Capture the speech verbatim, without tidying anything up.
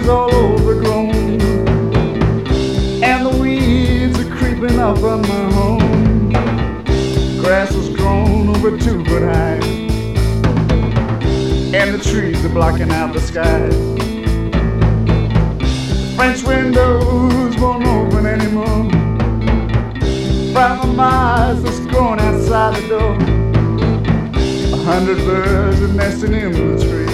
is all overgrown, and the weeds are creeping up on my home. Grass has grown over two foot high, and the trees are blocking out the sky. The French windows won't open anymore. From the mice that's growing outside the door, a hundred birds are nesting in the tree.